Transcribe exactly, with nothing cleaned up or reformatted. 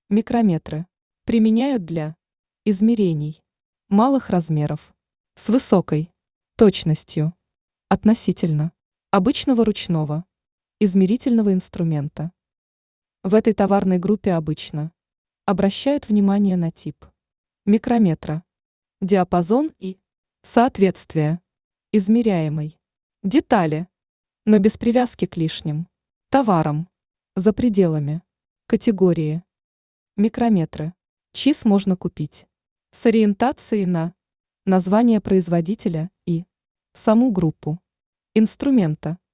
Микрометры применяют для измерений малых размеров с высокой точностью относительно обычного ручного измерительного инструмента. В этой товарной группе обычно обращают внимание на тип микрометра, диапазон и соответствие измеряемой детали, но без привязки к лишним товарам за пределами категории. Микрометры ЧИС можно купить с ориентацией на название производителя и саму группу инструмента.